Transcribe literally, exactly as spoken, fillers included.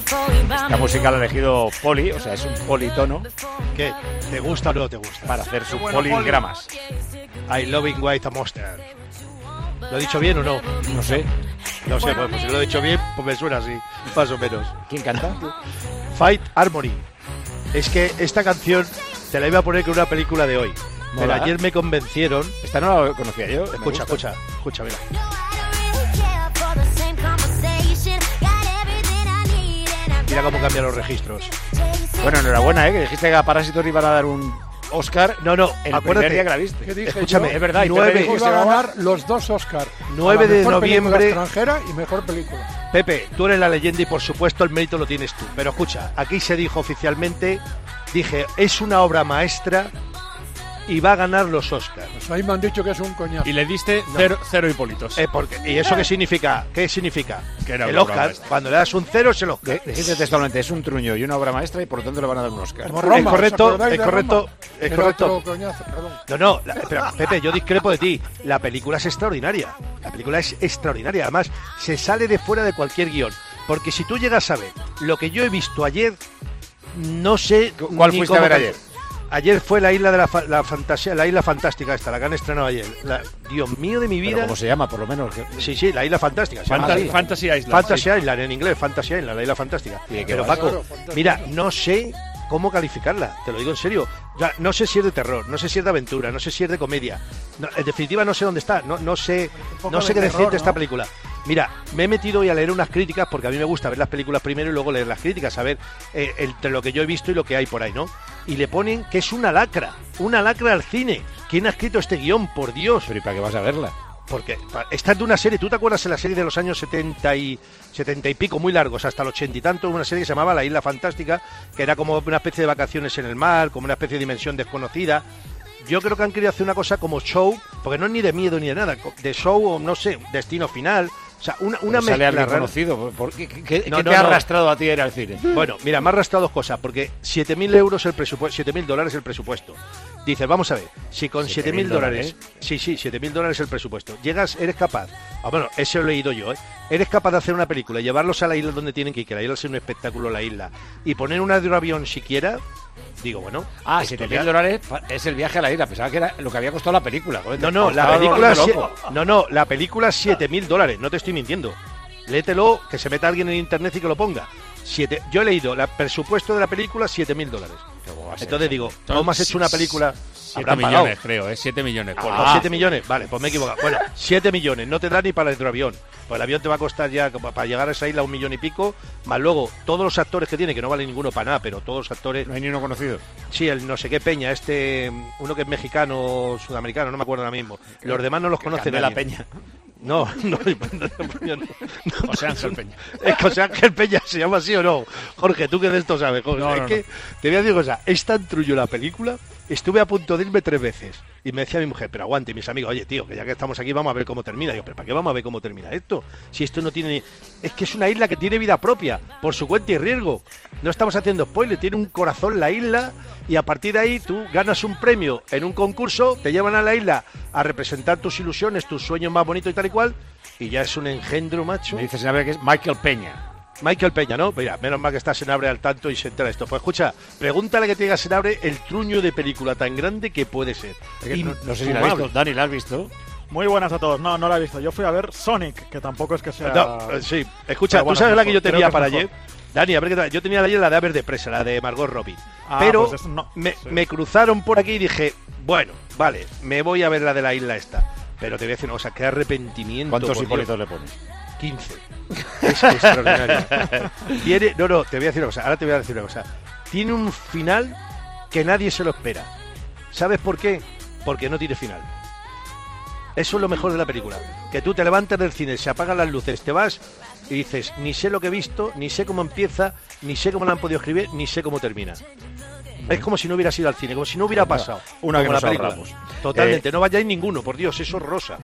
La música la ha elegido Poli, o sea, es un politono. ¿Qué? ¿Te gusta o no te gusta? Para hacer sus bueno, poligramas. I loving white a monster. ¿Lo he dicho bien o no? No sé. No sé, pues, pues si lo he dicho bien, pues me suena así, más o menos. ¿Quién canta? Fight Harmony. Es que esta canción te la iba a poner con una película de hoy. Pero Mola. ayer me convencieron. Esta no la conocía yo. me Escucha, gusta. escucha, escucha, mira. Mira cómo cambian los registros. Bueno, enhorabuena, ¿eh? Que dijiste que a Parásitos le iban a dar un Oscar. No, no, el acuérdate. primer día que la viste. ¿Qué dije Escúchame, yo? Es verdad. y te nueve- dijo que Iba se a llamaba- ganar los dos Oscar. nueve de Mejor película noviembre. extranjera y mejor película. Pepe, tú eres la leyenda y por supuesto el mérito lo tienes tú. Pero escucha, aquí se dijo oficialmente, dije, es una obra maestra y va a ganar los Oscars. Pues ahí me han dicho que es un coñazo. Y le diste cero, cero Hipólitos. Eh, porque, ¿Y eso qué significa? ¿Qué significa? Que era el una obra Oscar, maestra. cuando le das un cero es el Oscar. De- Dijiste textualmente, es un truño y una obra maestra y por lo tanto le van a dar un Oscar. Como Es Roma, correcto, ¿os acordáis es de correcto, Roma? es Era correcto. otro coñazo, perdón. No, no, la- pero, Pepe, yo discrepo de ti. La película es extraordinaria. La película es extraordinaria. Además, se sale de fuera de cualquier guión. Porque si tú llegas a ver lo que yo he visto ayer, no sé. ¿Cuál ni fuiste a cómo ver cal- ayer? Ayer fue la isla de la, fa- la fantasía, la isla fantástica esta, la que han estrenado ayer. La- Dios mío de mi Pero vida. ¿cómo se llama, por lo menos? que- Sí, sí, la isla fantástica. se llama Fanta- así. Fantasy Island. Fantasy sí. Island en inglés, Fantasy Island, la isla fantástica. ¿Y de qué Pero va? Paco, Claro, Fantasy mira, Island. no sé cómo calificarla, te lo digo en serio. O sea, no sé si es de terror, no sé si es de aventura, no sé si es de comedia. No, en definitiva, no sé dónde está, no, no sé, poco no sé de qué terror, decirte de esta ¿no? película. Mira, me he metido hoy a leer unas críticas porque a mí me gusta ver las películas primero y luego leer las críticas, saber eh, entre lo que yo he visto y lo que hay por ahí, ¿no? Y le ponen que es una lacra, una lacra al cine. ¿Quién ha escrito este guión? Por Dios. Pero ¿y para qué vas a verla? Porque pa- esta es de una serie, ¿tú te acuerdas de la serie de los años setenta y, setenta y pico, muy largos, hasta el ochenta y tanto, una serie que se llamaba La Isla Fantástica, que era como una especie de vacaciones en el mar, como una especie de dimensión desconocida? Yo creo que han querido hacer una cosa como show, porque no es ni de miedo ni de nada, co- de show o no sé, destino final, o sea, una, una Pero sale mezcla alguien rara. conocido. ¿Por- por qué qué- qué- No, qué no, te ha no. arrastrado a ti a ir al cine? Bueno, mira, me ha arrastrado dos cosas, porque siete mil euros el presupuesto, siete mil dólares el presupuesto. Dices, vamos a ver, si con siete mil dólares, sí, sí, siete mil dólares el presupuesto, llegas, eres capaz, ah, bueno, eso lo he leído yo, ¿eh? Eres capaz de hacer una película, llevarlos a la isla donde tienen que ir, que la isla sea un espectáculo, la isla, y poner una de un avión siquiera, digo, bueno. Ah, esto siete ya- mil dólares pa- es el viaje a la isla. Pensaba que era lo que había costado la película. joder, No, te no, la estaba película, volviendo sie- loco. no, no, la película siete mil dólares, no te estoy mintiendo. Léetelo, que se meta alguien en internet y que lo ponga. Siete, yo he leído, el presupuesto de la película, siete mil dólares. ¿Cómo va a ser Entonces eso? digo, ¿cómo has hecho una película? siete Habrán millones, pagado. creo, ¿eh? siete millones. ¿Por por- siete millones? Vale, pues me he equivocado. Bueno, siete millones, no te da ni para el hidroavión. Pues el avión te va a costar ya, como para llegar a esa isla, un millón y pico, más luego todos los actores que tiene, que no vale ninguno para nada, pero todos los actores... No hay ni uno conocido. Sí, el no sé qué Peña, este, uno que es mexicano, sudamericano, no me acuerdo ahora mismo. Los demás no los conoce Candela nadie. Peña. No, no, no, no. José Ángel Peña. Es que José Ángel Peña se llama así o no. Jorge, tú que de esto sabes, Jorge. No, es no, que te voy a decir una cosa, es tan trullo la película, estuve a punto de irme tres veces. Y me decía mi mujer, pero aguante, mis amigos, oye, tío, que ya que estamos aquí vamos a ver cómo termina. Digo, pero ¿para qué vamos a ver cómo termina esto? Si esto no tiene... Es que es una isla que tiene vida propia, por su cuenta y riesgo. No estamos haciendo spoiler, tiene un corazón la isla y a partir de ahí tú ganas un premio en un concurso, te llevan a la isla a representar tus ilusiones, tus sueños más bonitos y tal y cual, y ya es un engendro, macho. Me dice Senabre que es Michael Peña. Michael Peña, ¿no? Mira, menos mal que está Senabre al tanto y se entera de esto. Pues escucha, pregúntale que tenga Senabre el truño de película tan grande que puede ser. Es que no, no sé si la has Infumable. visto. Dani, ¿la has visto? Muy buenas a todos. No, no la he visto. Yo fui a ver Sonic, que tampoco es que sea... No, eh, sí, escucha, Pero bueno, ¿tú sabes la que mejor, yo creo tenía que es para mejor. ayer? Dani, a ver qué tal. Yo tenía ayer la de Haber de Presa, la de Margot Robbie. Ah, Pero pues es- no, me, sí. me cruzaron por aquí y dije, bueno, vale, me voy a ver la de la isla esta. Pero te voy a decir una cosa, qué arrepentimiento. ¿Cuántos por hipólitos Dios. le pones? quince. Es extraordinario. Tiene, no, no, te voy a decir una cosa, ahora te voy a decir una cosa. Tiene un final que nadie se lo espera. ¿Sabes por qué? Porque no tiene final. Eso es lo mejor de la película. Que tú te levantas del cine, se apagan las luces, te vas y dices, ni sé lo que he visto, ni sé cómo empieza, ni sé cómo la han podido escribir, ni sé cómo termina. Es como si no hubiera sido al cine, como si no hubiera pasado. Una que como nos la película. ahorramos. Totalmente, no vayáis ninguno, por Dios, es horrorosa.